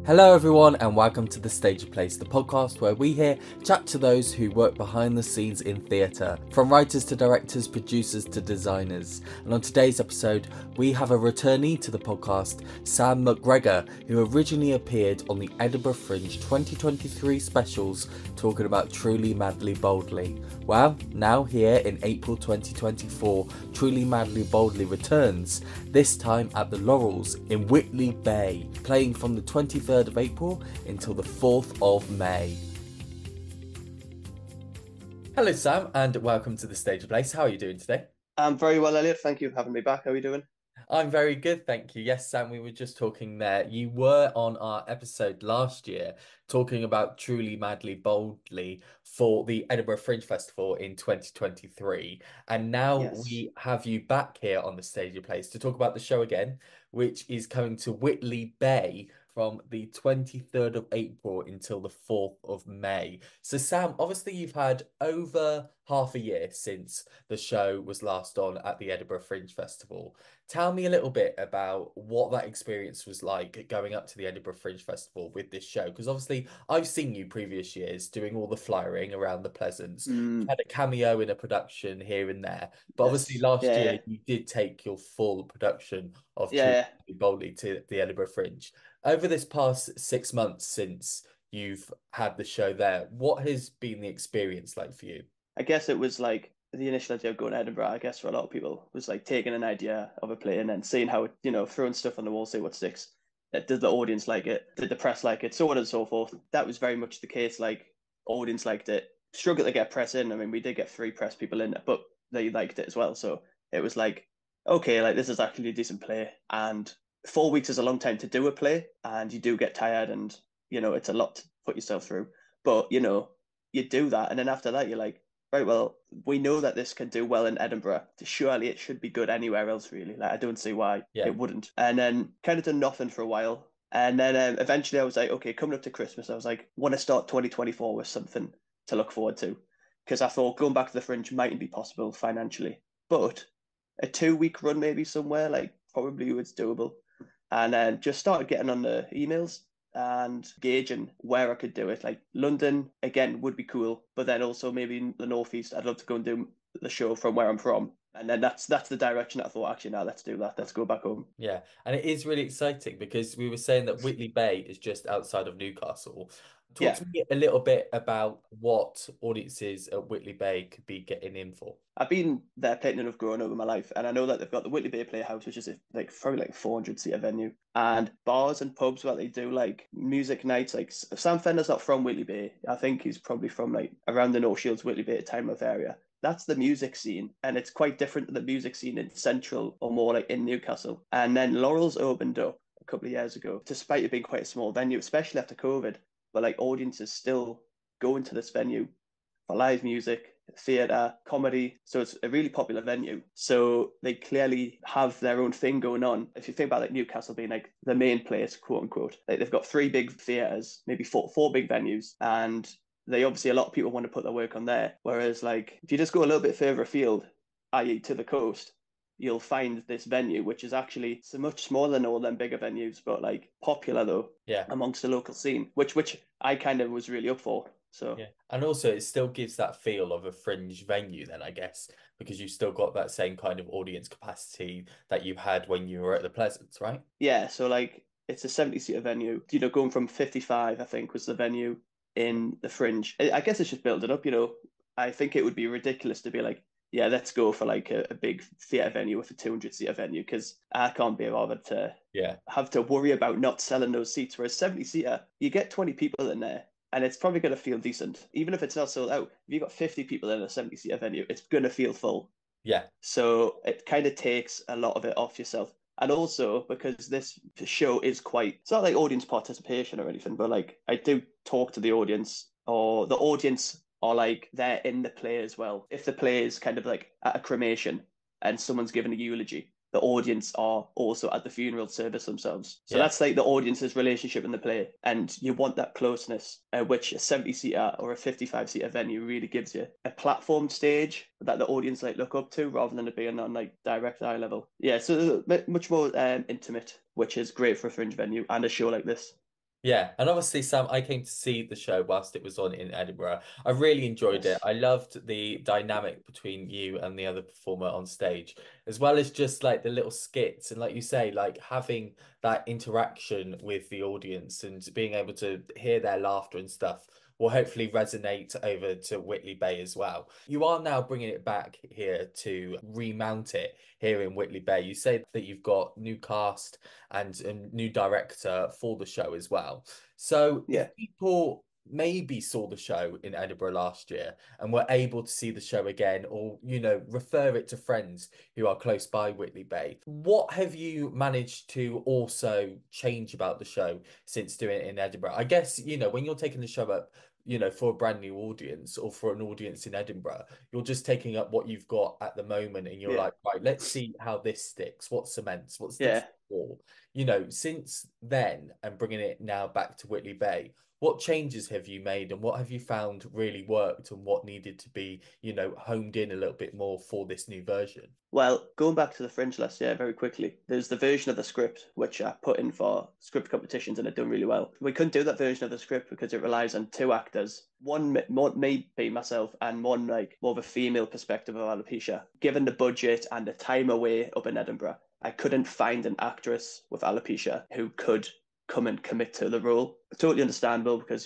Hello, everyone, and welcome to The Stage Place, the podcast where we here chat to those who work behind the scenes in theatre, from writers to directors, producers to designers. And on today's episode, we have a returnee to the podcast, Sam McGregor, who originally appeared on the Edinburgh Fringe 2023 specials talking about Truly Madly Boldly. Well, now here in April 2024, Truly Madly Boldly returns, this time at the Laurels in Whitley Bay, playing from the 23rd of April until the 4th of May. Hello Sam, and welcome to The Stage Place. How are you doing today? I'm very well, Elliot. Thank you for having me back. How are you doing? I'm very good, thank you. Yes, Sam, we were just talking there. You were on our episode last year talking about Truly Madly Boldly for the Edinburgh Fringe Festival in 2023. And now Yes. we have you back here on the Stage Place to talk about the show again, which is coming to Whitley Bay from the 23rd of April until the 4th of May. So, Sam, obviously, you've had over half a year since the show was last on at the Edinburgh Fringe Festival. Tell me a little bit about what that experience was like going up to the Edinburgh Fringe Festival with this show. Because obviously, I've seen you previous years doing all the flyering around the Pleasance. You Mm, had a cameo in a production here and there. But obviously, yes. last Yeah, year, yeah. you did take your full production of Yeah, Truly yeah. Boldly to the Edinburgh Fringe. Over this past 6 months since you've had the show there, what has been the experience like for you? I guess it was like the initial idea of going to Edinburgh, I guess for a lot of people, was like taking an idea of a play and then seeing how it, throwing stuff on the wall, see what sticks. Did the audience like it? Did the press like it? So on and so forth. That was very much the case. Like, audience liked it. Struggled to get press in. I mean, we did get 3 press people in, but they liked it as well. So it was like, okay, like this is actually a decent play. And 4 weeks is a long time to do a play, and you do get tired, and it's a lot to put yourself through. But you do that, and then after that, you're like, right, well, we know that this can do well in Edinburgh. Surely it should be good anywhere else, really. Like, I don't see why Yeah. it wouldn't. And then kind of done nothing for a while. And then eventually I was like, okay, coming up to Christmas, I was like, want to start 2024 with something to look forward to. Because I thought going back to the Fringe mightn't be possible financially. But a 2 week run maybe somewhere, like probably it's doable. And then just started getting on the emails and gauging where I could do it. Like London again would be cool, but then also maybe in the northeast, I'd love to go and do the show from where I'm from. And then that's the direction I thought. Actually, now let's do that. Let's go back home. Yeah, and it is really exciting because we were saying that Whitley Bay is just outside of Newcastle. Talk Yeah, to me a little bit about what audiences at Whitley Bay could be getting in for. I've been there plenty enough growing up in my life, and I know that they've got the Whitley Bay Playhouse, which is like probably like 400 seater venue, and bars and pubs where they do like music nights. Like Sam Fender's not from Whitley Bay. I think he's probably from like around the North Shields, Whitley Bay, Tynemouth area. That's the music scene, and it's quite different to the music scene in Central or more like in Newcastle. And then Laurel's opened up a couple of years ago, despite it being quite a small venue, especially after COVID, but like audiences still going to this venue for live music, theatre, comedy. So it's a really popular venue. So they clearly have their own thing going on. If you think about like Newcastle being like the main place, quote unquote, like they've got 3 big theatres, maybe four big venues, and they obviously a lot of people want to put their work on there. Whereas like if you just go a little bit further afield, i.e. to the coast, you'll find this venue, which is actually so much smaller than all them bigger venues, but like popular though Yeah. amongst the local scene, which I kind of was really up for. So Yeah. And also it still gives that feel of a fringe venue then, I guess, because you've still got that same kind of audience capacity that you had when you were at the Pleasance, right? yeah, so like it's a 70 seater venue. Going from 55, I think, was the venue in the Fringe. I guess it's just build it up. I think it would be ridiculous to be like, yeah, let's go for like a big theater venue with a 200 seater venue because I can't be bothered to Yeah. have to worry about not selling those seats. Whereas 70 seater, you get 20 people in there. And it's probably going to feel decent, even if it's not sold out. If you've got 50 people in a 70 seater venue, it's going to feel full. Yeah. So it kind of takes a lot of it off yourself. And also because this show is quite, it's not like audience participation or anything, but like I do talk to the audience, or the audience are like they're in the play as well. If the play is kind of like at a cremation and someone's giving a eulogy, the audience are also at the funeral service themselves. So Yeah. that's like the audience's relationship in the play. And you want that closeness, which a 70 seater or a 55 seater venue really gives you. A platform stage that the audience like look up to rather than it being on like direct eye level. Yeah, so much more intimate, which is great for a fringe venue and a show like this. Yeah, and obviously, Sam, I came to see the show whilst it was on in Edinburgh. I really enjoyed it. Yes. I loved the dynamic between you and the other performer on stage, as well as just like the little skits and, like you say, like having that interaction with the audience and being able to hear their laughter and stuff will hopefully resonate over to Whitley Bay as well. You are now bringing it back here to remount it here in Whitley Bay. You say that you've got new cast and a new director for the show as well. So Yeah. if people maybe saw the show in Edinburgh last year and were able to see the show again, or refer it to friends who are close by Whitley Bay, what have you managed to also change about the show since doing it in Edinburgh? I guess, when you're taking the show up, for a brand new audience or for an audience in Edinburgh, you're just taking up what you've got at the moment and you're Yeah. like, right, let's see how this sticks, what cements, what sticks to Yeah. the wall. Since then and bringing it now back to Whitley Bay, what changes have you made and what have you found really worked and what needed to be, homed in a little bit more for this new version? Well, going back to the Fringe list, yeah, very quickly. There's the version of the script which I put in for script competitions and it done really well. We couldn't do that version of the script because it relies on two actors. One may be myself and one like more of a female perspective of alopecia. Given the budget and the time away up in Edinburgh, I couldn't find an actress with alopecia who could come and commit to the role. Totally understandable because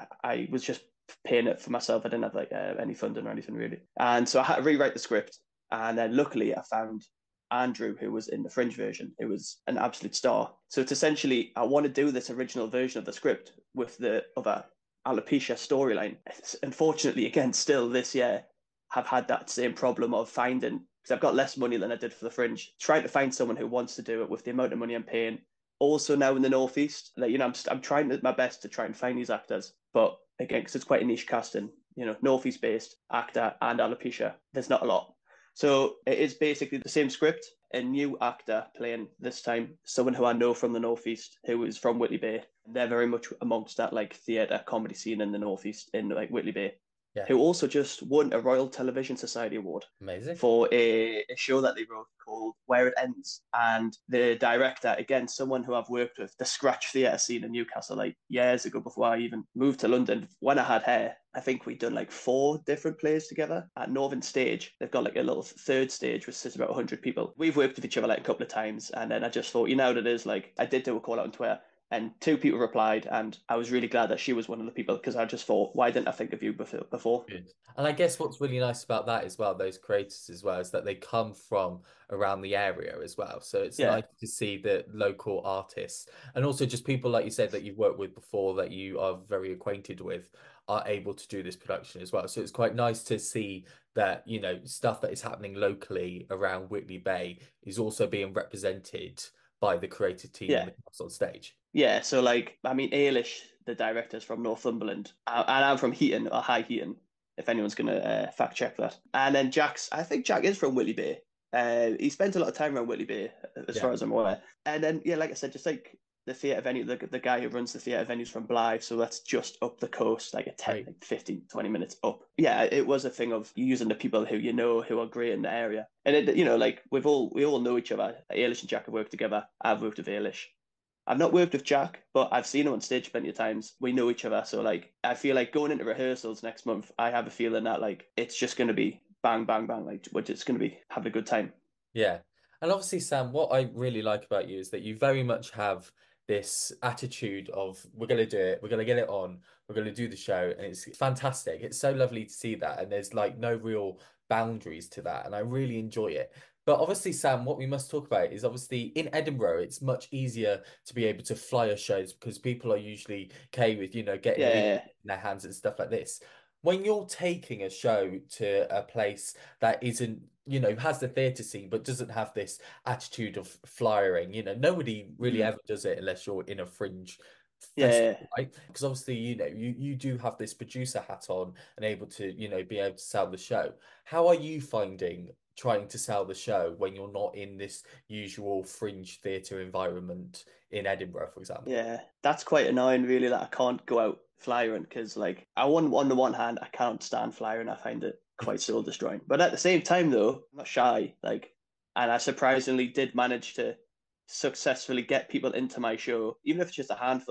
I was just paying it for myself. I didn't have like any funding or anything really, and so I had to rewrite the script. And then luckily, I found Andrew, who was in the Fringe version, who was an absolute star. So it's essentially, I want to do this original version of the script with the other alopecia storyline. Unfortunately, again, still this year, have had that same problem of finding, because I've got less money than I did for the Fringe, trying to find someone who wants to do it with the amount of money I'm paying. Also now in the Northeast, like, I'm trying my best to try and find these actors, but again, because it's quite a niche casting, Northeast based actor and alopecia, there's not a lot. So it is basically the same script, a new actor playing this time, someone who I know from the Northeast, who is from Whitley Bay. They're very much amongst that like theatre comedy scene in the Northeast in like Whitley Bay, Yeah, who also just won a Royal Television Society Award amazing. for a show that they wrote called Where It Ends. And the director, again, someone who I've worked with, the Scratch Theatre scene in Newcastle, like years ago before I even moved to London. When I had hair, I think we'd done like 4 different plays together at Northern Stage. They've got like a little third stage which sits about 100 people. We've worked with each other like a couple of times. And then I just thought, what it is, like I did do a call out on Twitter and 2 people replied, and I was really glad that she was one of the people because I just thought, why didn't I think of you before? Good. And I guess what's really nice about that as well, those creators as well, is that they come from around the area as well. So it's Yeah, nice to see the local artists and also just people like you said that you've worked with before that you are very acquainted with are able to do this production as well. So it's quite nice to see that, stuff that is happening locally around Whitley Bay is also being represented by the creative team and yeah. the cast on stage. Yeah, so like, I mean, Ailish, the director's from Northumberland, and I'm from Heaton or High Heaton, if anyone's gonna fact check that. And then I think Jack is from Whitley Bay. He spent a lot of time around Whitley Bay, as Yeah, far as I'm aware. And then, yeah, like I said, just like the theatre venue, the guy who runs the theatre venue's from Blythe, so that's just up the coast, like great. like 15, 20 minutes up. Yeah, it was a thing of using the people who who are great in the area. And like we all know each other. Ailish and Jack have worked together. I've worked with Ailish. I've not worked with Jack, but I've seen him on stage plenty of times. We know each other, so like I feel like going into rehearsals next month, I have a feeling that like it's just going to be bang, bang, bang. Like we're just going to be having a good time. Yeah. And obviously, Sam, what I really like about you is that you very much have this attitude of we're going to do it, we're going to get it on, we're going to do the show. And it's fantastic. It's so lovely to see that. And there's like no real boundaries to that. And I really enjoy it. But obviously, Sam, what we must talk about is obviously in Edinburgh, it's much easier to be able to flyer shows because people are usually okay with, getting Yeah, leads yeah, in their hands and stuff like this. When you're taking a show to a place that isn't, has the theatre scene, but doesn't have this attitude of flyering. Nobody really mm, ever does it unless you're in a fringe yeah, yeah, festival, right? Because obviously, you do have this producer hat on and able to, be able to sell the show. How are you finding trying to sell the show when you're not in this usual fringe theatre environment in Edinburgh, for example? yeah. That's quite annoying, really. That I can't go out flyering because, like, on the one hand, I can't stand flyering. I find it quite soul destroying. But at the same time, though, I'm not shy. Like, and I surprisingly did manage to successfully get people into my show, even if it's just a handful.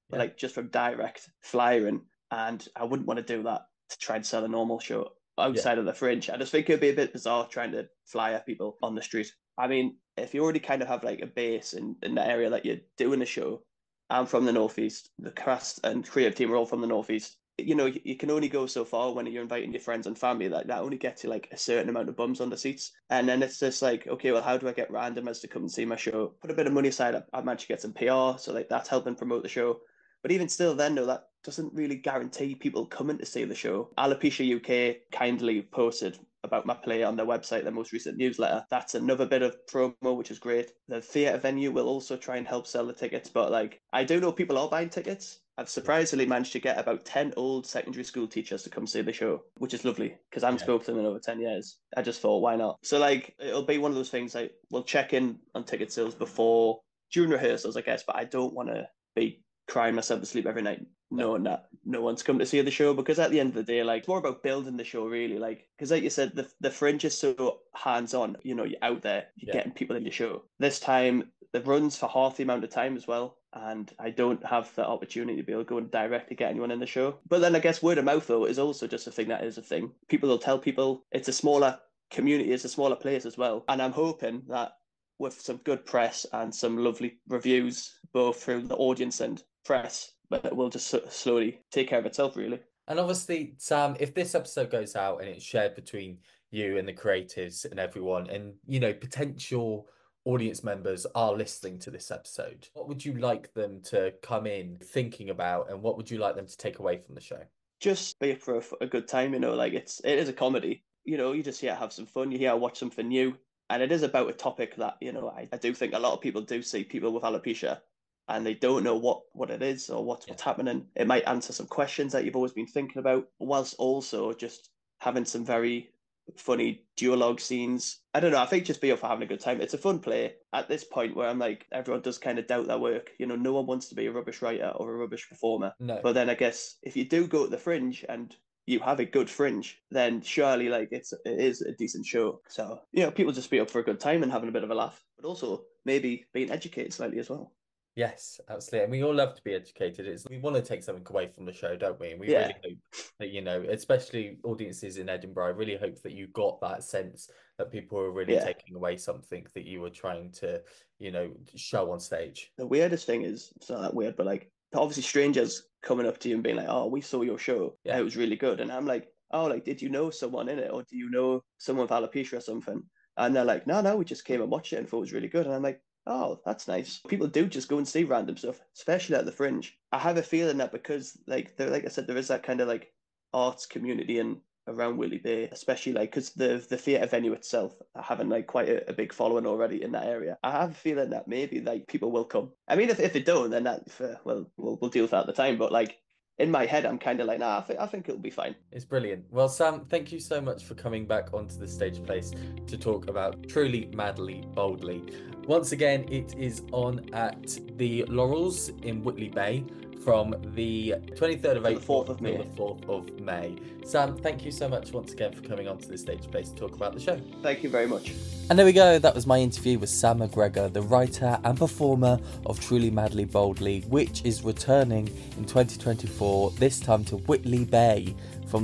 but like just from direct flyering. And I wouldn't want to do that to try and sell a normal show outside of the Fringe. I just think it'd be a bit bizarre trying to fly at people on the street. I mean, if you already kind of have like a base in the area that you're doing a show, I'm from the Northeast, the cast and creative team are all from the Northeast. You know, you can only go so far when you're inviting your friends and family. Like that only gets you like a certain amount of bums on the seats. And then it's just like, okay, well, how do I get randomers to come and see my show? Put a bit of money aside. I managed to get some PR, so like that's helping promote the show. But even still, then, no, that doesn't really guarantee people coming to see the show. Alopecia UK kindly posted about my play on their website, their most recent newsletter. That's another bit of promo, which is great. The theatre venue will also try and help sell the tickets, but like, I do know people are buying tickets. I've surprisingly managed to get about 10 old secondary school teachers to come see the show, which is lovely because I haven't spoken to them in over 10 years. I just thought, why not? So like, it'll be one of those things like, we'll check in on ticket sales during rehearsals, I guess, but I don't want to be crying myself to sleep every night knowing that no one's come to see the show, because at the end of the day, like, it's more about building the show really, like, because like you said, the Fringe is so hands-on, you know, you're out there, you're getting people in your show. This time the runs for half the amount of time as well, and I don't have the opportunity to be able to go and directly get anyone in the show. But then I guess word of mouth though is also just a thing that is a thing. People will tell people. It's a smaller community, it's a smaller place as well, and I'm hoping that with some good press and some lovely reviews both through the audience and press, but it will just slowly take care of itself, really. And obviously, Sam, if this episode goes out and it's shared between you and the creatives and everyone, and, you know, potential audience members are listening to this episode, what would you like them to come in thinking about, and what would you like them to take away from the show? Just be for a good time, you know, like it is a comedy, you know, you just here have some fun, you here watch something new, and it is about a topic that, you know, I do think a lot of people do see people with alopecia and they don't know what it is or what's happening. It might answer some questions that you've always been thinking about, whilst also just having some very funny duologue scenes. I don't know, I think just be up for having a good time. It's a fun play at this point where I'm like, everyone does kind of doubt their work. You know, no one wants to be a rubbish writer or a rubbish performer. No. But then I guess if you do go to the Fringe and you have a good Fringe, then surely like it is a decent show. So, you know, people just be up for a good time and having a bit of a laugh, but also maybe being educated slightly as well. Yes, absolutely. And we all love to be educated. We want to take something away from the show, don't we? And we really hope that, you know, especially audiences in Edinburgh, I really hope that you got that sense that people are really taking away something that you were trying to, you know, show on stage. The weirdest thing is, it's not that weird, but like, obviously strangers coming up to you and being like, oh, we saw your show. Yeah. It was really good. And I'm like, oh, like, did you know someone in it? Or do you know someone with alopecia or something? And they're like, no, we just came and watched it and thought it was really good. And I'm like, oh, that's nice. People do just go and see random stuff, especially at the Fringe. I have a feeling that because, like I said, there is that kind of like arts community and around Whitley Bay, especially like because the theatre venue itself having like quite a big following already in that area. I have a feeling that maybe like people will come. I mean, if they don't, then that well, we'll deal with that at the time. But like, in my head, I'm kind of like, nah, I think it'll be fine. It's brilliant. Well, Sam, thank you so much for coming back onto the Stage Place to talk about Truly, Madly, Boldly. Once again, it is on at the Laurels in Whitley Bay from the 23rd of April to the 4th of May. Sam, thank you so much once again for coming onto the Stage Place to talk about the show. Thank you very much. And there we go, that was my interview with Sam McGregor, the writer and performer of Truly Madly Boldly, which is returning in 2024, this time to Whitley Bay,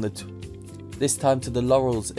this time to the Laurels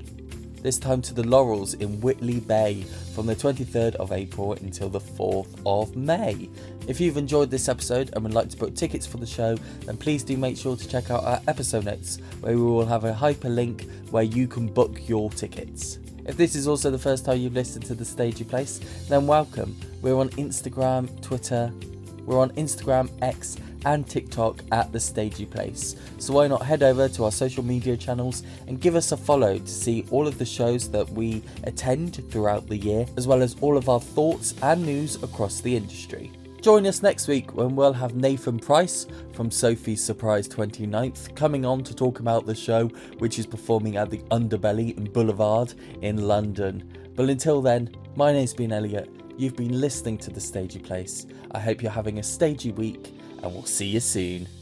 in Whitley Bay from the 23rd of April until the 4th of May. If you've enjoyed this episode and would like to book tickets for the show, then please do make sure to check out our episode notes, where we will have a hyperlink where you can book your tickets. If this is also the first time you've listened to The Stagey Place, then welcome. We're on Instagram, Twitter, X, and TikTok at The Stagey Place. So why not head over to our social media channels and give us a follow to see all of the shows that we attend throughout the year, as well as all of our thoughts and news across the industry. Join us next week when we'll have Nathan Price from Sophie's Surprise 29th coming on to talk about the show, which is performing at the Underbelly in Boulevard in London. But until then, my name's been Elliot. You've been listening to The Stagey Place. I hope you're having a stagey week, and we'll see you soon.